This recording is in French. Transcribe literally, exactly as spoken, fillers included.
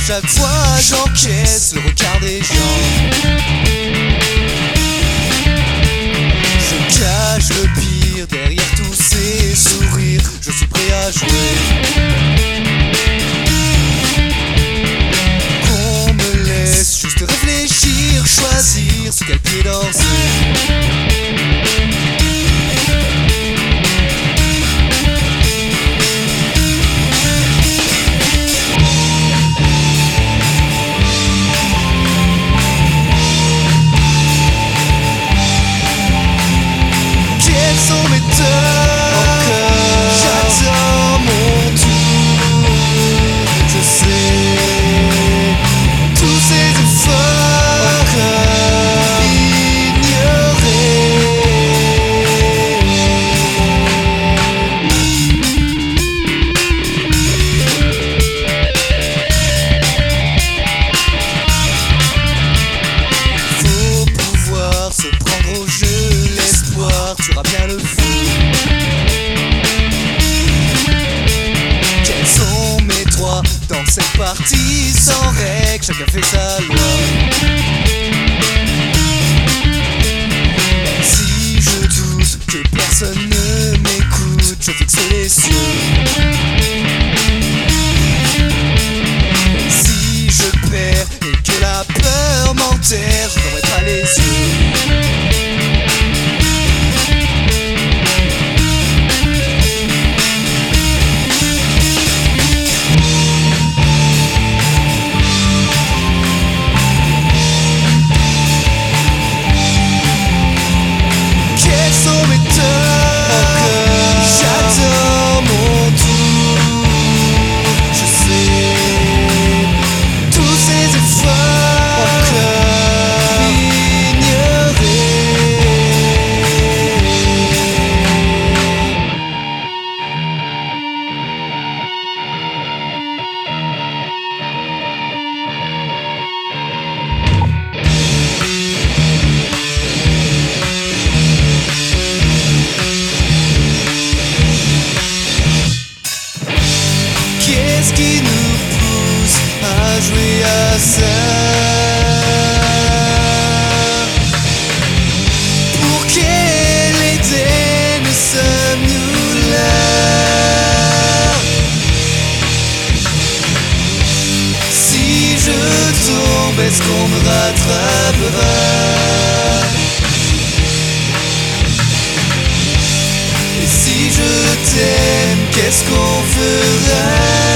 chaque fois j'encaisse le regard des gens. Je cache le pire derrière tous ces sourires. Je suis prêt à jouer. Qu'on me laisse juste réfléchir, choisir sur quel pied danser. Sont mes torts, j'attends mon tour. Je sais tous ces efforts ignorés. Faut pouvoir se prendre au jeu, l'espoir tuera bien le fou. Quels sont mes droits dans cette partie sans règle? Chacun fait sa loi. Même si je doute que personne ne m'écoute, je fixe les cieux. Même si je perds et que la peur m'enterre, je n'aurai pas les yeux. Qu'est-ce qui nous pousse à jouer à ça? Pour quelle idée ne sommes-nous là? Si je tombe, est-ce qu'on me rattrapera? Et si je t'aime, qu'est-ce qu'on fera?